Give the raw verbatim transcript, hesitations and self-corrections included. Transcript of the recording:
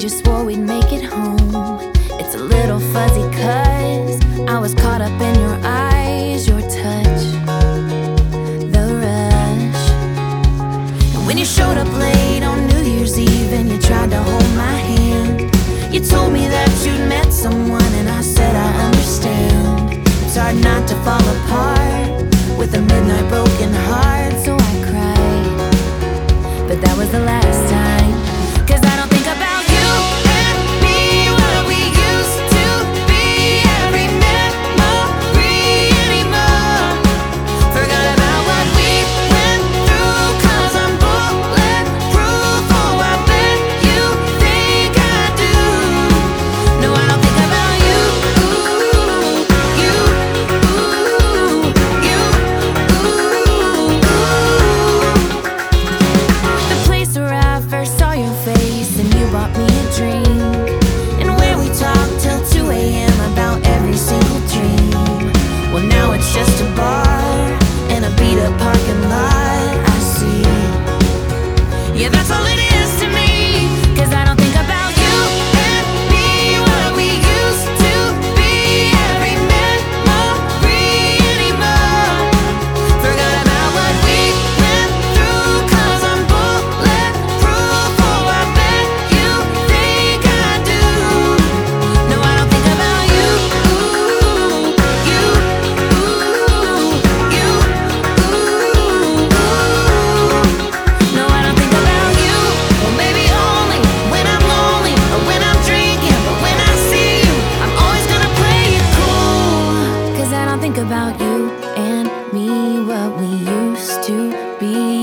just swore we'd make it home. It's a little fuzzy cause I was caught up in your eyes, your touch, the rush. And when you showed up late on New Year's Eve and you tried to hold my hand, you told me that you'd met someone, and I said I understand. It's hard not to fall apart with a midnight broken heart. So I cried, but that was the last time. Cause I don't think about you and me, what we used to be, every memory anymore. Forgot about what we went through, cause I'm bulletproof. Oh, I bet you think I do. No, I don't think about you, you, you, the place where I first saw your face and you bought me a drink, and where we talked till two A M about every single dream. Well, now it's just a bar and a beat up parking lot. I see, yeah, that's all it is to me. Cause I don't think about you and me, what we used to be, every memory anymore. Forgot about what we went through, cause I'm bulletproof. Oh, I bet you think I do. No, I don't think about you, you, you, no, I don't think about you. Well, maybe only when I'm lonely or when I'm drinking, but when I see you, I'm always gonna play it cool. Cause I don't think about you and me, what we used to be,